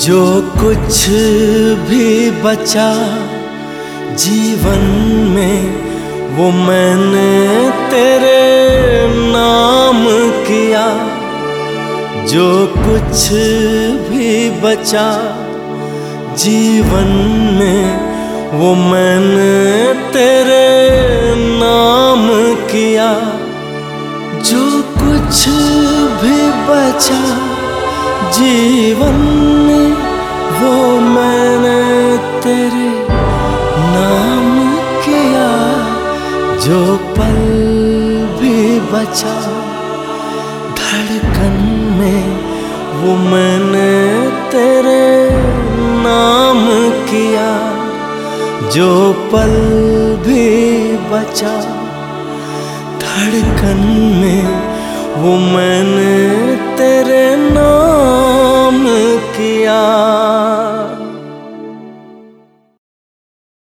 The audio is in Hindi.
जो कुछ भी बचा जीवन में वो मैंने तेरे नाम किया। जो कुछ भी बचा जीवन में वो मैंने तेरे नाम किया। जो कुछ भी बचा जीवन में वो मैंने तेरे नाम किया। जो पल भी बचा धड़कन में वो मैंने तेरे नाम किया। जो पल भी बचा धड़कन में वो मैंने तेरे नाम